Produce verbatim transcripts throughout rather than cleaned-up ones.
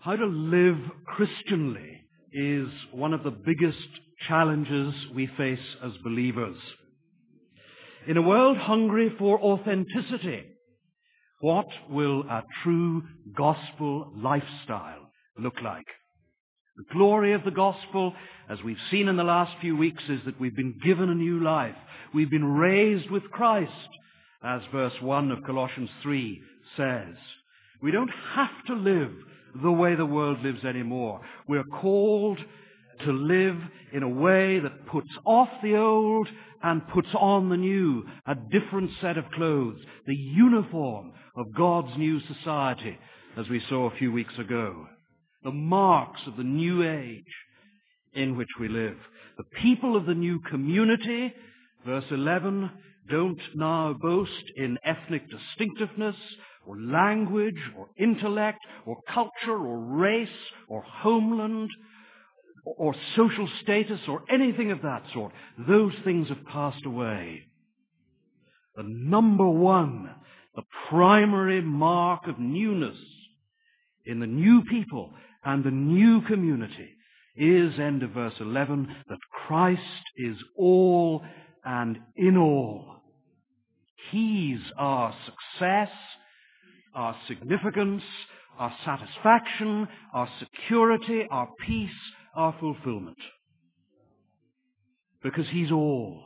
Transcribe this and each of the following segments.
How to live Christianly is one of the biggest challenges we face as believers. In a world hungry for authenticity, what will a true gospel lifestyle look like? The glory of the gospel, as we've seen in the last few weeks, is that we've been given a new life. We've been raised with Christ, as verse one of Colossians three says. We don't have to live the way the world lives anymore. We're called to live in a way that puts off the old and puts on the new, a different set of clothes, the uniform of God's new society, as we saw a few weeks ago. The marks of the new age in which we live. The people of the new community, verse eleven, don't now boast in ethnic distinctiveness or language or intellect or culture or race or homeland or social status or anything of that sort. Those things have passed away. The number one, the primary mark of newness in the new people and the new community is, end of verse eleven, that Christ is all and in all. He's our success, our significance, our satisfaction, our security, our peace, our fulfillment. Because He's all.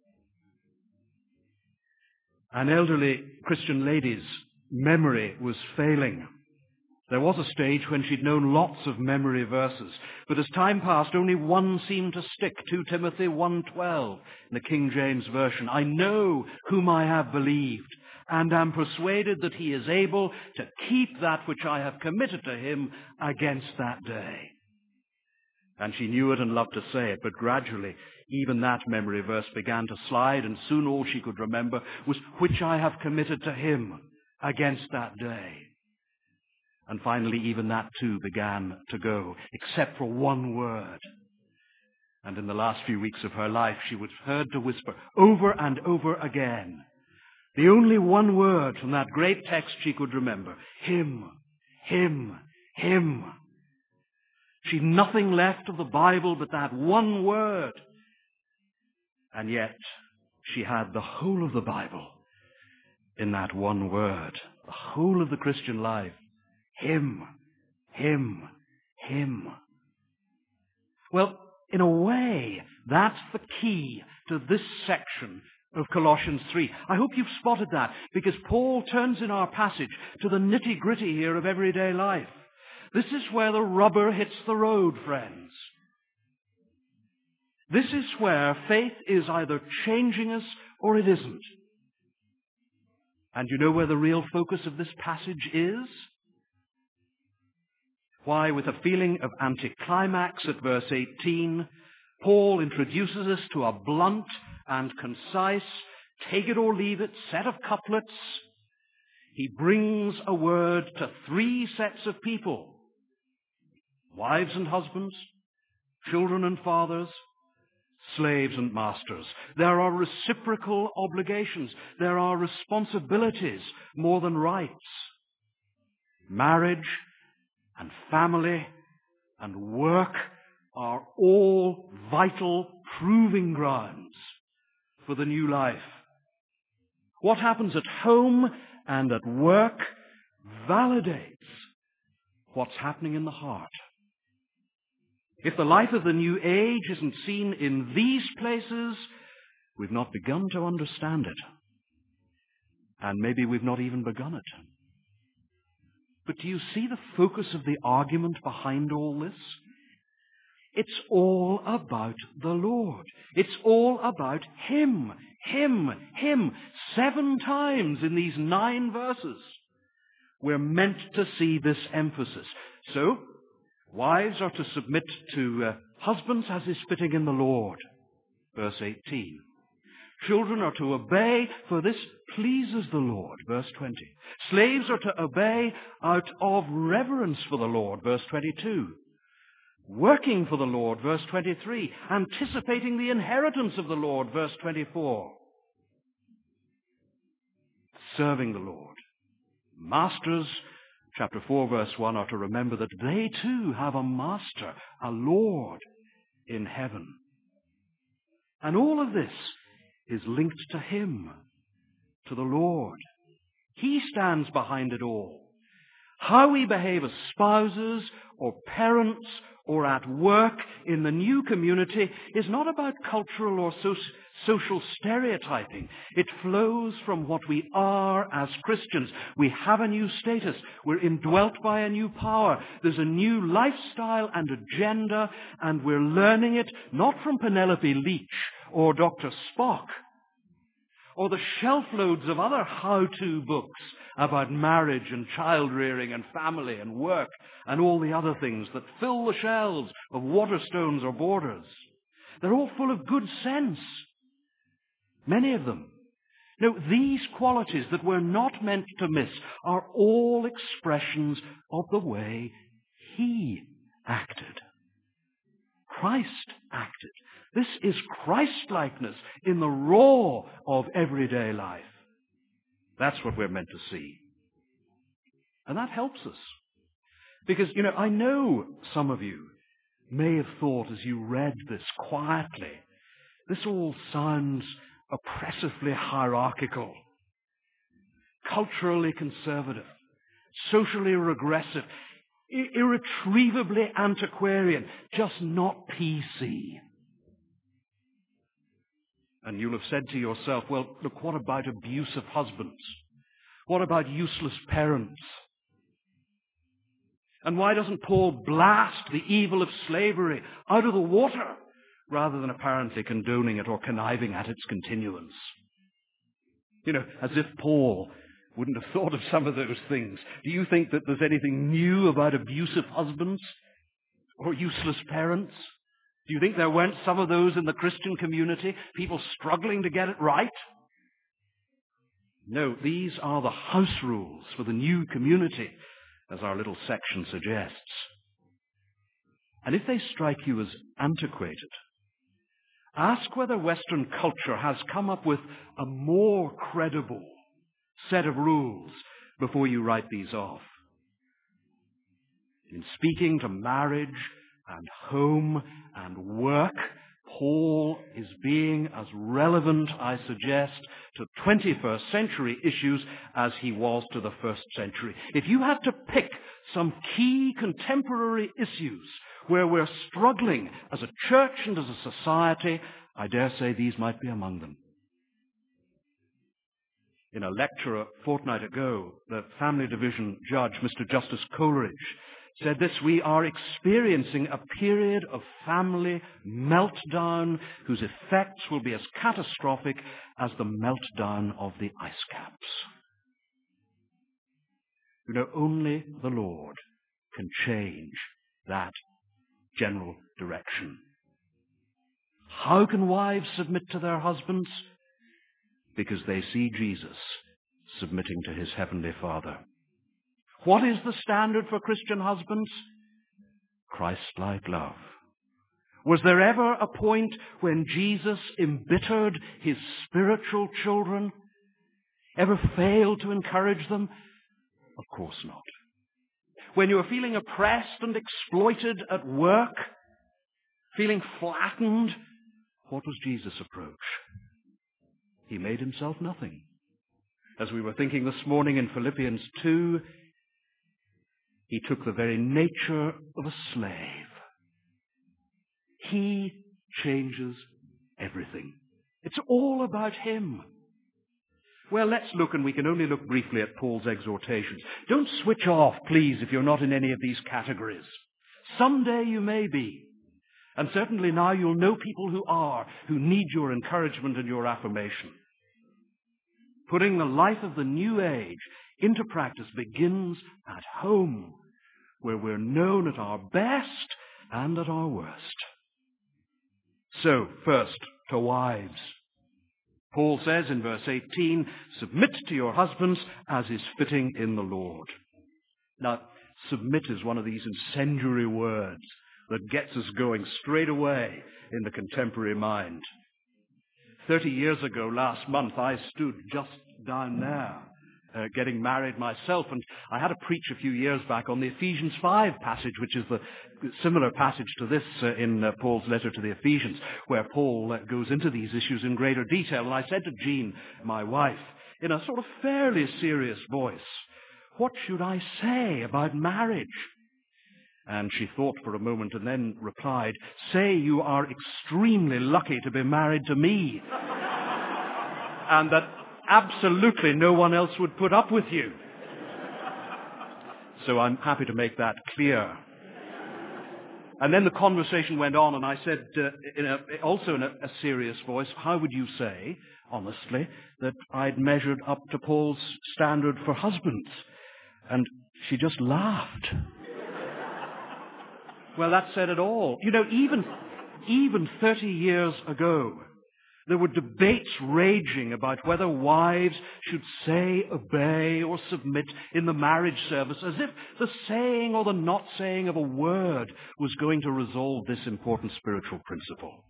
An elderly Christian lady's memory was failing. There was a stage when she'd known lots of memory verses, but as time passed, only one seemed to stick, Second Timothy one twelve in the King James Version. I know whom I have believed, and am persuaded that He is able to keep that which I have committed to Him against that day. And she knew it and loved to say it, but gradually even that memory verse began to slide, and soon all she could remember was, which I have committed to Him against that day. And finally, even that too began to go, except for one word. And in the last few weeks of her life, she was heard to whisper over and over again, the only one word from that great text she could remember, Him, Him, Him. She'd nothing left of the Bible but that one word. And yet, she had the whole of the Bible in that one word, the whole of the Christian life. Him, Him, Him. Well, in a way, that's the key to this section of Colossians three. I hope you've spotted that, because Paul turns in our passage to the nitty-gritty here of everyday life. This is where the rubber hits the road, friends. This is where faith is either changing us or it isn't. And you know where the real focus of this passage is? Why, with a feeling of anticlimax at verse eighteen, Paul introduces us to a blunt and concise, take it or leave it, set of couplets. He brings a word to three sets of people: wives and husbands, children and fathers, slaves and masters. There are reciprocal obligations. There are responsibilities more than rights. Marriage and family and work are all vital proving grounds for the new life. What happens at home and at work validates what's happening in the heart. If the life of the new age isn't seen in these places, we've not begun to understand it. And maybe we've not even begun it. But do you see the focus of the argument behind all this? It's all about the Lord. It's all about Him, Him, Him. Seven times in these nine verses, we're meant to see this emphasis. So, wives are to submit to uh, husbands as is fitting in the Lord, verse eighteen. Children are to obey, for this pleases the Lord, verse twenty. Slaves are to obey out of reverence for the Lord, verse twenty-two. Working for the Lord, verse twenty-three. Anticipating the inheritance of the Lord, verse twenty-four. Serving the Lord. Masters chapter four, verse one, are to remember that they too have a master, a Lord in heaven. And all of this is linked to him, to the Lord. He stands behind it all. How we behave as spouses or parents or at work in the new community is not about cultural or so- social stereotyping. It flows from what we are as Christians. We have a new status. We're indwelt by a new power. There's a new lifestyle and agenda, and we're learning it not from Penelope Leach or Doctor Spock, or the shelf loads of other how-to books about marriage and child-rearing and family and work and all the other things that fill the shelves of Waterstones or Borders. They're all full of good sense, many of them. No, these qualities that we're not meant to miss are all expressions of the way he acted. Christ acted. This is Christ-likeness in the raw of everyday life. That's what we're meant to see. And that helps us. Because, you know, I know some of you may have thought as you read this quietly, this all sounds oppressively hierarchical, culturally conservative, socially regressive, irretrievably antiquarian, just not P C. And you'll have said to yourself, well, look, what about abusive husbands? What about useless parents? And why doesn't Paul blast the evil of slavery out of the water rather than apparently condoning it or conniving at its continuance? You know, as if Paul wouldn't have thought of some of those things. Do you think that there's anything new about abusive husbands or useless parents? Do you think there weren't some of those in the Christian community, people struggling to get it right? No, these are the house rules for the new community, as our little section suggests. And if they strike you as antiquated, ask whether Western culture has come up with a more credible set of rules before you write these off. In speaking to marriage and home and work, Paul is being as relevant, I suggest, to twenty-first century issues as he was to the first century. If you had to pick some key contemporary issues where we're struggling as a church and as a society, I dare say these might be among them. In a lecture a fortnight ago, the family division judge, Mister Justice Coleridge, said this: we are experiencing a period of family meltdown whose effects will be as catastrophic as the meltdown of the ice caps. You know, only the Lord can change that general direction. How can wives submit to their husbands? Because they see Jesus submitting to his heavenly Father. What is the standard for Christian husbands? Christ-like love. Was there ever a point when Jesus embittered his spiritual children? Ever failed to encourage them? Of course not. When you were feeling oppressed and exploited at work, feeling flattened, what was Jesus' approach? He made himself nothing. As we were thinking this morning in Philippians two, he took the very nature of a slave. He changes everything. It's all about him. Well, let's look, and we can only look briefly at Paul's exhortations. Don't switch off, please, if you're not in any of these categories. Someday you may be. And certainly now you'll know people who are, who need your encouragement and your affirmation. Putting the life of the new age into practice begins at home, where we're known at our best and at our worst. So, first, to wives. Paul says in verse eighteen, submit to your husbands as is fitting in the Lord. Now, submit is one of these incendiary words that gets us going straight away in the contemporary mind. Thirty years ago, last month, I stood just down there uh, getting married myself, and I had to preach a few years back on the Ephesians five passage, which is the similar passage to this uh, in uh, Paul's letter to the Ephesians, where Paul uh, goes into these issues in greater detail. And I said to Jean, my wife, in a sort of fairly serious voice, "What should I say about marriage?" And she thought for a moment and then replied, "Say you are extremely lucky to be married to me, and that absolutely no one else would put up with you." So I'm happy to make that clear. And then the conversation went on, and I said, uh, in a, also in a, a serious voice, "How would you say, honestly, that I'd measured up to Paul's standard for husbands?" And she just laughed. Well, that said it all. You know, even, even thirty years ago, there were debates raging about whether wives should say, obey, or submit in the marriage service, as if the saying or the not saying of a word was going to resolve this important spiritual principle.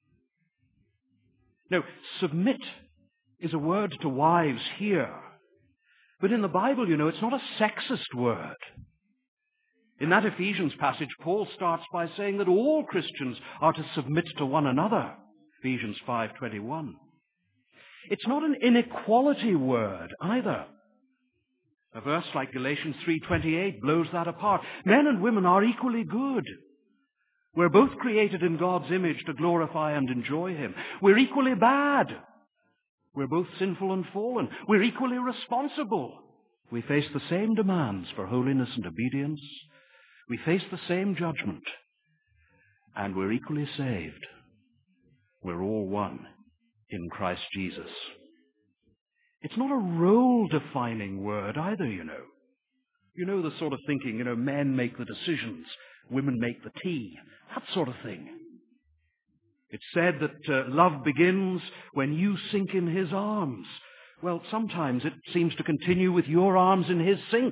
No, submit is a word to wives here. But in the Bible, you know, it's not a sexist word. In that Ephesians passage, Paul starts by saying that all Christians are to submit to one another. Ephesians five twenty-one. It's not an inequality word either. A verse like Galatians three twenty-eight blows that apart. Men and women are equally good. We're both created in God's image to glorify and enjoy Him. We're equally bad. We're both sinful and fallen. We're equally responsible. We face the same demands for holiness and obedience. We face the same judgment. And we're equally saved. We're all one in Christ Jesus. It's not a role-defining word either, you know. You know the sort of thinking, you know, men make the decisions, women make the tea, that sort of thing. It's said that uh, love begins when you sink in His arms. Well, sometimes it seems to continue with your arms in His sink.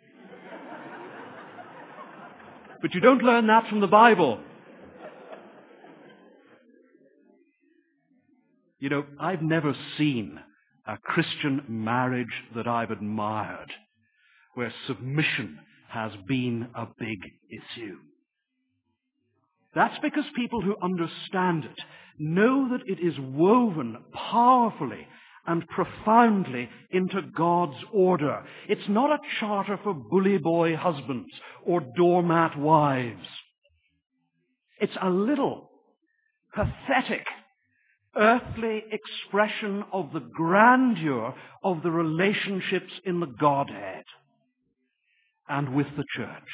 But you don't learn that from the Bible. You know, I've never seen a Christian marriage that I've admired where submission has been a big issue. That's because people who understand it know that it is woven powerfully and profoundly into God's order. It's not a charter for bully boy husbands or doormat wives. It's a little pathetic earthly expression of the grandeur of the relationships in the Godhead and with the church.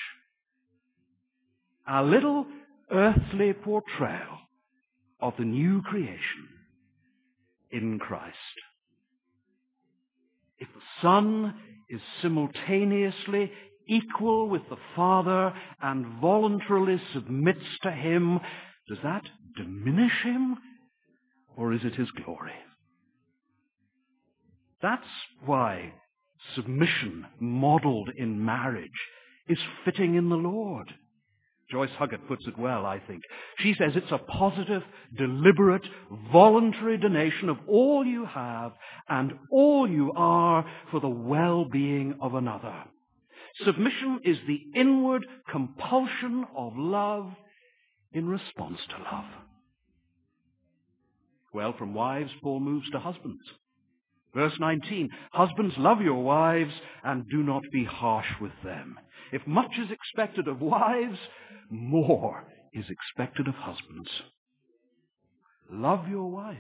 A little earthly portrayal of the new creation in Christ. If the Son is simultaneously equal with the Father and voluntarily submits to Him, does that diminish Him? Or is it His glory? That's why submission modeled in marriage is fitting in the Lord. Joyce Huggett puts it well, I think. She says it's a positive, deliberate, voluntary donation of all you have and all you are for the well-being of another. Submission is the inward compulsion of love in response to love. Well, from wives, Paul moves to husbands. Verse nineteen, husbands, love your wives and do not be harsh with them. If much is expected of wives, more is expected of husbands. Love your wife.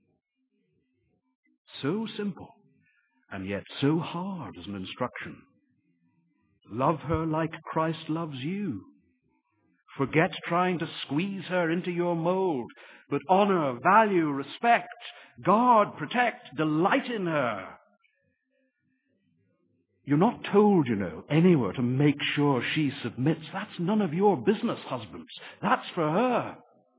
So simple, and yet so hard as an instruction. Love her like Christ loves you. Forget trying to squeeze her into your mold, but honor, value, respect, guard, protect, delight in her. You're not told, you know, anywhere to make sure she submits. That's none of your business, husbands. That's for her.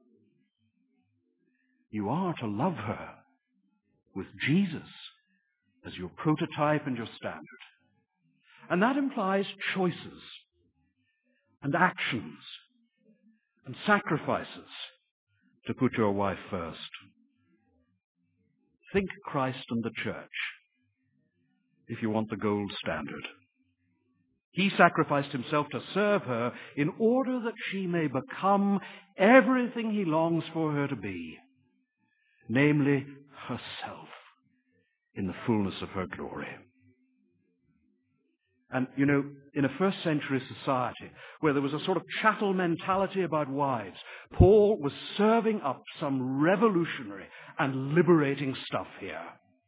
You are to love her with Jesus as your prototype and your standard. And that implies choices and actions and sacrifices to put your wife first. Think Christ and the church. if you want the gold standard. He sacrificed himself to serve her in order that she may become everything he longs for her to be, namely herself in the fullness of her glory. And, you know, in a first century society where there was a sort of chattel mentality about wives, Paul was serving up some revolutionary and liberating stuff here.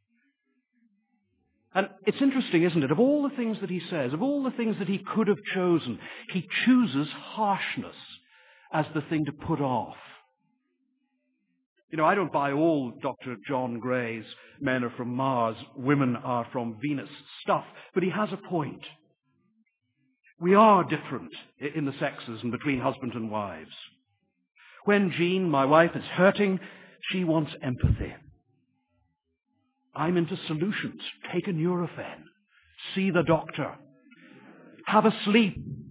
And it's interesting, isn't it? Of all the things that he says, of all the things that he could have chosen, he chooses harshness as the thing to put off. You know, I don't buy all Doctor John Gray's men are from Mars, women are from Venus stuff, but he has a point. We are different in the sexes and between husband and wives. When Jean, my wife, is hurting, she wants empathy. I'm into solutions. Take a Nurofen. See the doctor. Have a sleep.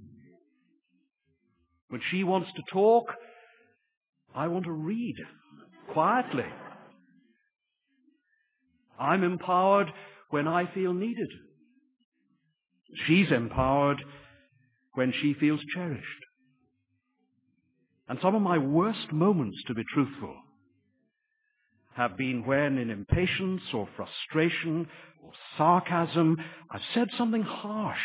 When she wants to talk, I want to read quietly. I'm empowered when I feel needed. She's empowered when she feels cherished. And some of my worst moments, to be truthful, have been when in impatience or frustration or sarcasm, I've said something harsh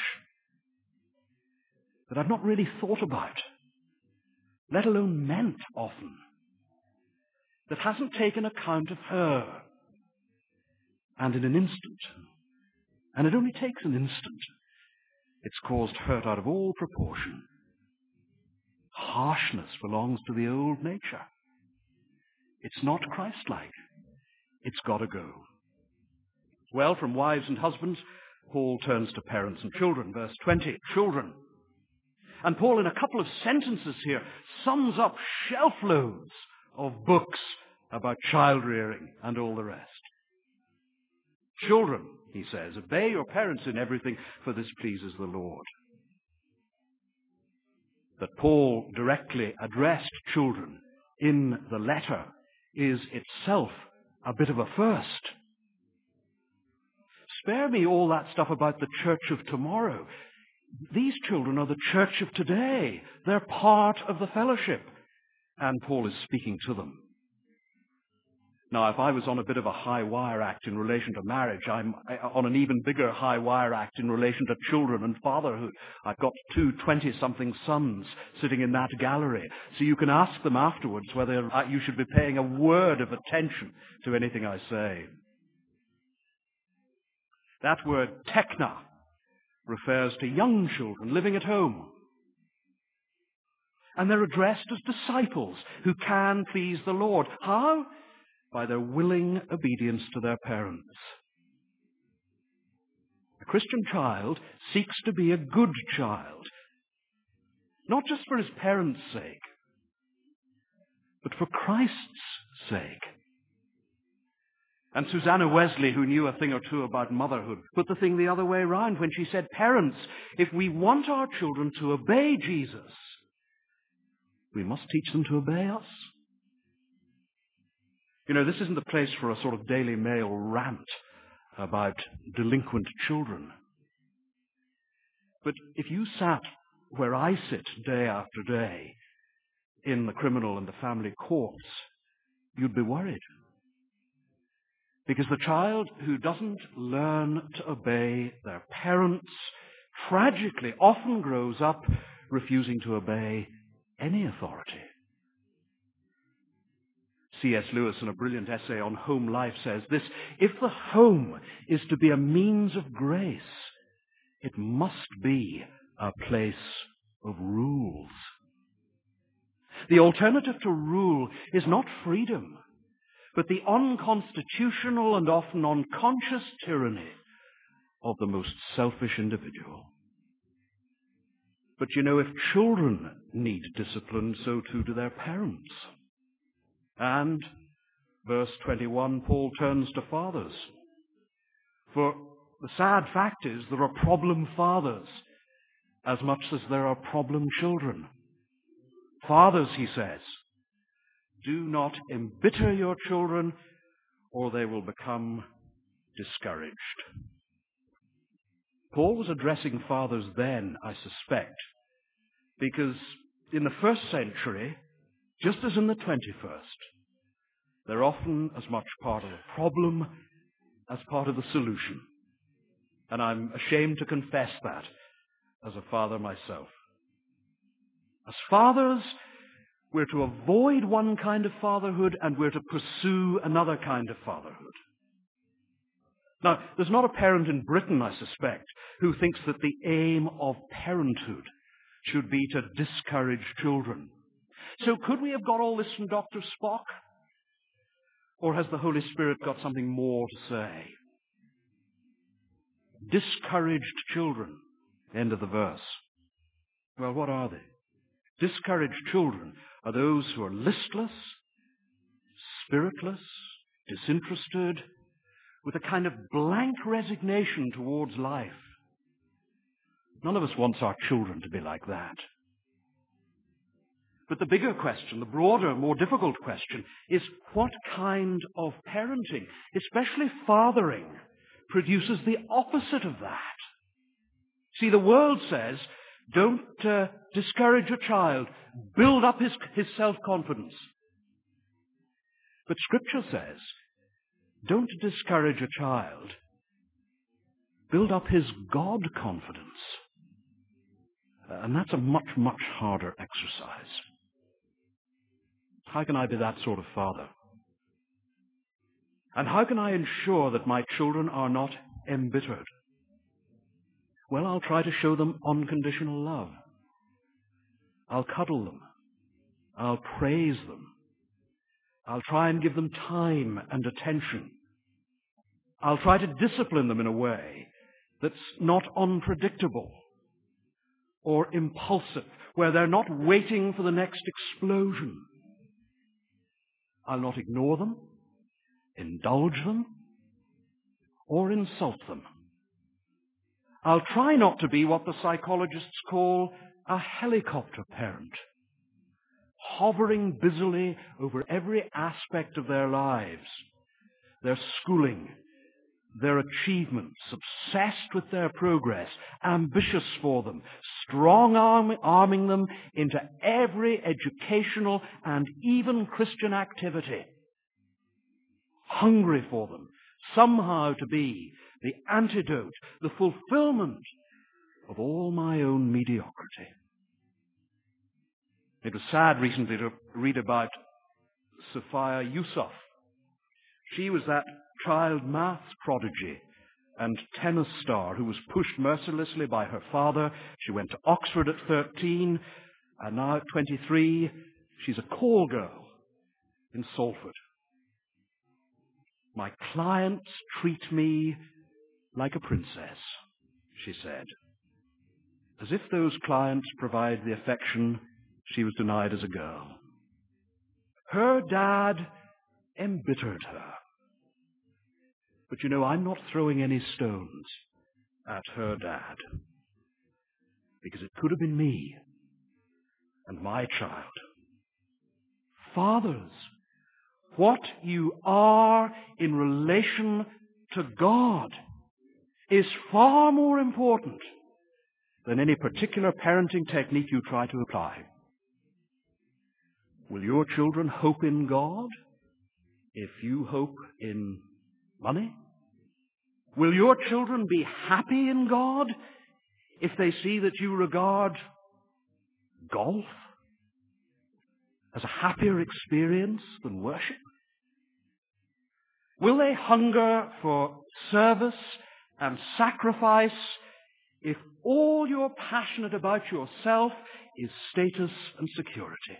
that I've not really thought about, let alone meant often, that hasn't taken account of her. And in an instant, and it only takes an instant, it's caused hurt out of all proportion. Harshness belongs to the old nature. It's not Christ-like. It's got to go. Well, from wives and husbands, Paul turns to parents and children. Verse twenty, children. And Paul, in a couple of sentences here, sums up shelf loads of books about child rearing and all the rest. Children, he says, obey your parents in everything, for this pleases the Lord. That Paul directly addressed children in the letter is itself a bit of a first. Spare me all that stuff about the church of tomorrow. These children are the church of today. They're part of the fellowship. And Paul is speaking to them. Now, if I was on a bit of a high wire act in relation to marriage, I'm on an even bigger high wire act in relation to children and fatherhood. I've got two twenty-something sons sitting in that gallery. So you can ask them afterwards whether you should be paying a word of attention to anything I say. That word tekna refers to young children living at home. And they're addressed as disciples who can please the Lord. How? By their willing obedience to their parents. A Christian child seeks to be a good child, not just for his parents' sake, but for Christ's sake. And Susanna Wesley, who knew a thing or two about motherhood, put the thing the other way around when she said, parents, if we want our children to obey Jesus, we must teach them to obey us. You know, this isn't the place for a sort of Daily Mail rant about delinquent children. But if you sat where I sit day after day in the criminal and the family courts, you'd be worried. Because the child who doesn't learn to obey their parents tragically often grows up refusing to obey any authority. C S Lewis, in a brilliant essay on home life, says this: if the home is to be a means of grace, it must be a place of rules. The alternative to rule is not freedom, but the unconstitutional and often unconscious tyranny of the most selfish individual. But you know, if children need discipline, so too do their parents. And, verse twenty-one, Paul turns to fathers. For the sad fact is there are problem fathers as much as there are problem children. Fathers, he says, do not embitter your children or they will become discouraged. Paul was addressing fathers then, I suspect, because in the first century, just as in the twenty-first, they're often as much part of the problem as part of the solution. And I'm ashamed to confess that as a father myself. As fathers, we're to avoid one kind of fatherhood and we're to pursue another kind of fatherhood. Now, there's not a parent in Britain, I suspect, who thinks that the aim of parenthood should be to discourage children. So could we have got all this from Doctor Spock? Or has the Holy Spirit got something more to say? Discouraged children, end of the verse. Well, what are they? Discouraged children are those who are listless, spiritless, disinterested, with a kind of blank resignation towards life. None of us wants our children to be like that. But the bigger question, the broader, more difficult question, is what kind of parenting, especially fathering, produces the opposite of that? See, the world says, don't uh, discourage a child, build up his, his self-confidence. But Scripture says, don't discourage a child, build up his God-confidence. Uh, and that's a much, much harder exercise. How can I be that sort of father? And how can I ensure that my children are not embittered? Well, I'll try to show them unconditional love. I'll cuddle them. I'll praise them. I'll try and give them time and attention. I'll try to discipline them in a way that's not unpredictable or impulsive, where they're not waiting for the next explosion. I'll not ignore them, indulge them, or insult them. I'll try not to be what the psychologists call a helicopter parent, hovering busily over every aspect of their lives, their schooling, their achievements, obsessed with their progress, ambitious for them, strong-arming them into every educational and even Christian activity, hungry for them, somehow to be the antidote, the fulfillment of all my own mediocrity. It was sad recently to read about Sophia Yusuf. She was that child maths prodigy and tennis star who was pushed mercilessly by her father. She went to Oxford at thirteen, and now at twenty-three, she's a call girl in Salford. My clients treat me like a princess, she said, as if those clients provide the affection she was denied as a girl. Her dad embittered her. But you know, I'm not throwing any stones at her dad, because it could have been me and my child. Fathers, what you are in relation to God is far more important than any particular parenting technique you try to apply. Will your children hope in God if you hope in money? Will your children be happy in God if they see that you regard golf as a happier experience than worship? Will they hunger for service and sacrifice if all you're passionate about yourself is status and security?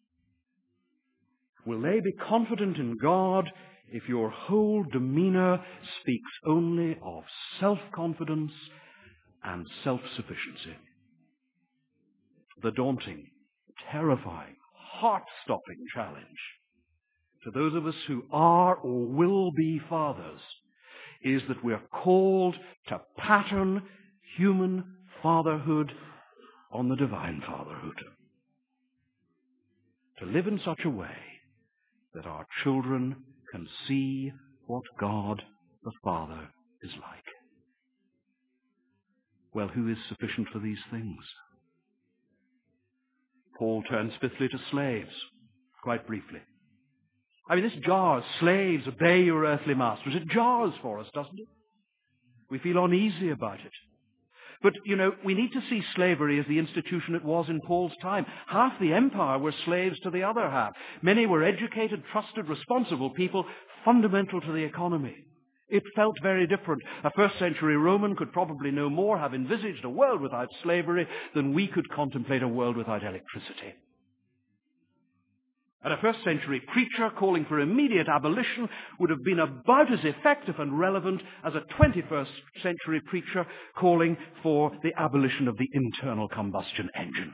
Will they be confident in God if your whole demeanor speaks only of self-confidence and self-sufficiency? The daunting, terrifying, heart-stopping challenge to those of us who are or will be fathers is that we're called to pattern human fatherhood on the divine fatherhood. To live in such a way that our children can see what God the Father is like. Well, who is sufficient for these things? Paul turns fifthly to slaves, quite briefly. I mean, this jars, slaves, obey your earthly masters. It jars for us, doesn't it? We feel uneasy about it. But, you know, we need to see slavery as the institution it was in Paul's time. Half the empire were slaves to the other half. Many were educated, trusted, responsible people, fundamental to the economy. It felt very different. A first century Roman could probably no more have envisaged a world without slavery than we could contemplate a world without electricity. And a first century preacher calling for immediate abolition would have been about as effective and relevant as a twenty-first century preacher calling for the abolition of the internal combustion engine.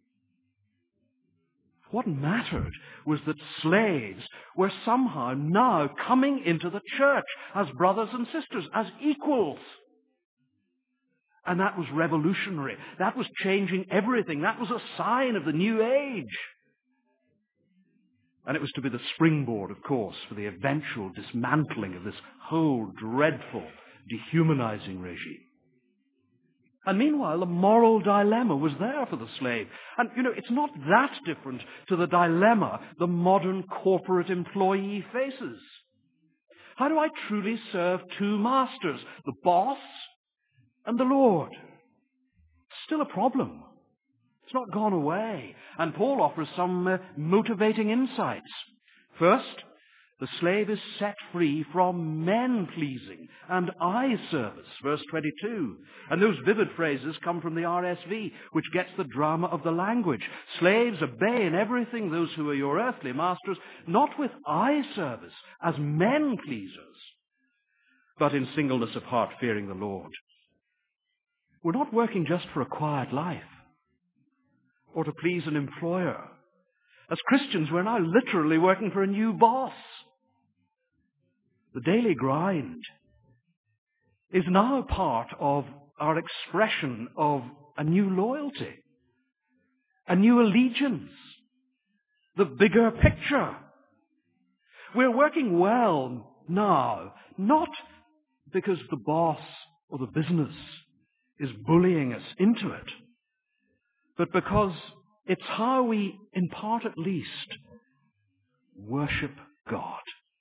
What mattered was that slaves were somehow now coming into the church as brothers and sisters, as equals. And that was revolutionary. That was changing everything. That was a sign of the new age. And it was to be the springboard, of course, for the eventual dismantling of this whole dreadful, dehumanizing regime. And meanwhile, the moral dilemma was there for the slave. And, you know, it's not that different to the dilemma the modern corporate employee faces. How do I truly serve two masters, the boss and the Lord? Still a problem. It's not gone away. And Paul offers some uh, motivating insights. First, the slave is set free from men-pleasing and eye service, verse twenty-two. And those vivid phrases come from the R S V, which gets the drama of the language. Slaves, obey in everything those who are your earthly masters, not with eye service, as men-pleasers, but in singleness of heart, fearing the Lord. We're not working just for a quiet life or to please an employer. As Christians, we're now literally working for a new boss. The daily grind is now part of our expression of a new loyalty, a new allegiance, the bigger picture. We're working well now, not because the boss or the business is bullying us into it, but because it's how we, in part at least, worship God.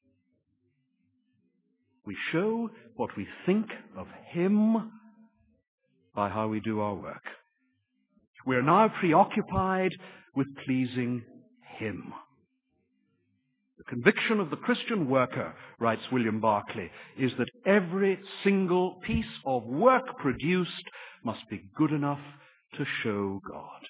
We show what we think of Him by how we do our work. We are now preoccupied with pleasing Him. The conviction of the Christian worker, writes William Barclay, is that every single piece of work produced must be good enough to show God.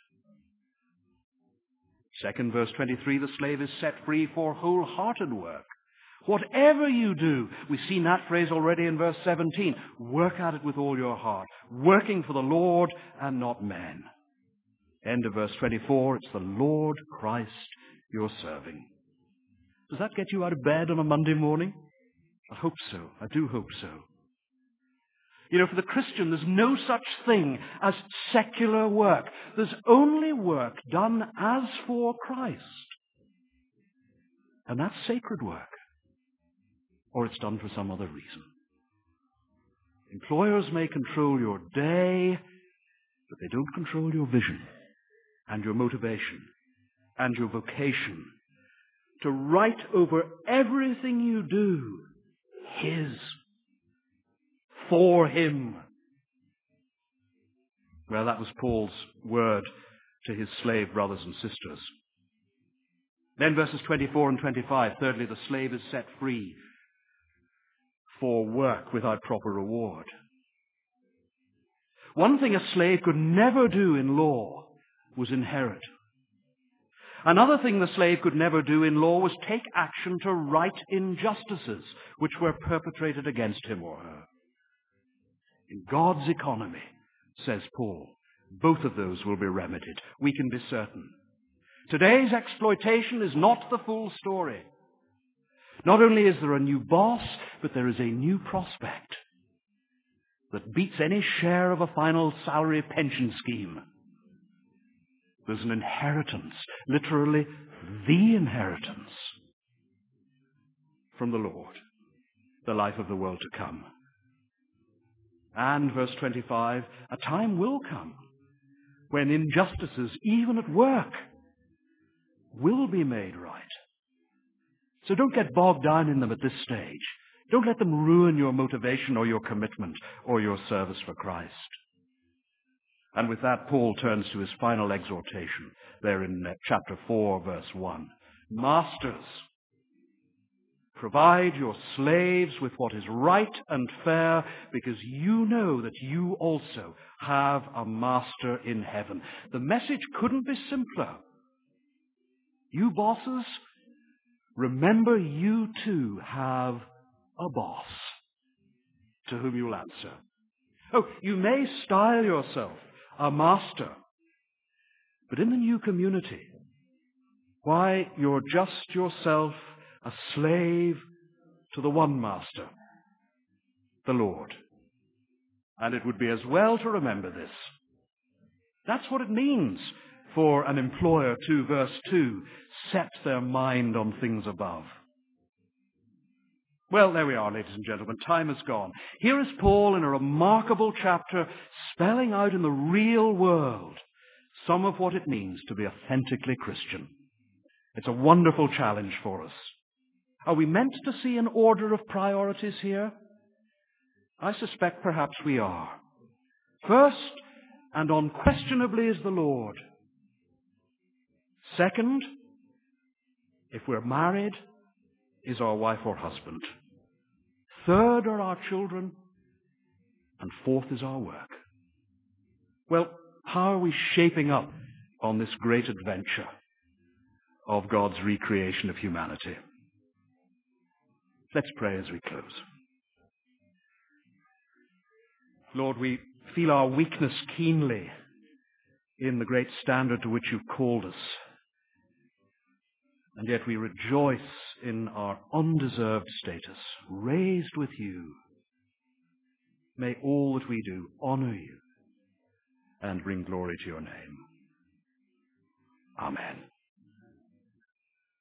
Second, verse twenty-three, the slave is set free for wholehearted work. Whatever you do, we've seen that phrase already in verse seventeen, work at it with all your heart, working for the Lord and not men. End of verse twenty-four, it's the Lord Christ you're serving. Does that get you out of bed on a Monday morning? I hope so. I do hope so. You know, for the Christian, there's no such thing as secular work. There's only work done as for Christ. And that's sacred work. Or it's done for some other reason. Employers may control your day, but they don't control your vision and your motivation and your vocation to write over everything you do His, for Him. Well, that was Paul's word to his slave brothers and sisters. Then verses twenty-four and twenty-five, thirdly, the slave is set free for work without proper reward. One thing a slave could never do in law was inherit. Another thing the slave could never do in law was take action to right injustices which were perpetrated against him or her. In God's economy, says Paul, both of those will be remedied. We can be certain. Today's exploitation is not the full story. Not only is there a new boss, but there is a new prospect that beats any share of a final salary pension scheme. There's an inheritance, literally the inheritance from the Lord, the life of the world to come. And, verse twenty-five, a time will come when injustices, even at work, will be made right. So don't get bogged down in them at this stage. Don't let them ruin your motivation or your commitment or your service for Christ. And with that, Paul turns to his final exhortation there in uh, chapter four, verse one. Masters, provide your slaves with what is right and fair, because you know that you also have a master in heaven. The message couldn't be simpler. You bosses, remember you too have a boss to whom you'll answer. Oh, you may style yourself a master, but in the new community, why, you're just yourself a slave to the one master, the Lord. And it would be as well to remember this. That's what it means for an employer to, verse two, set their mind on things above. Well, there we are, ladies and gentlemen. Time has gone. Here is Paul in a remarkable chapter spelling out in the real world some of what it means to be authentically Christian. It's a wonderful challenge for us. Are we meant to see an order of priorities here? I suspect perhaps we are. First, and unquestionably, is the Lord. Second, if we're married, is our wife or husband. Third are our children. And fourth is our work. Well, how are we shaping up on this great adventure of God's recreation of humanity? Let's pray as we close. Lord, we feel our weakness keenly in the great standard to which you've called us. And yet we rejoice in our undeserved status, raised with you. May all that we do honor you and bring glory to your name. Amen.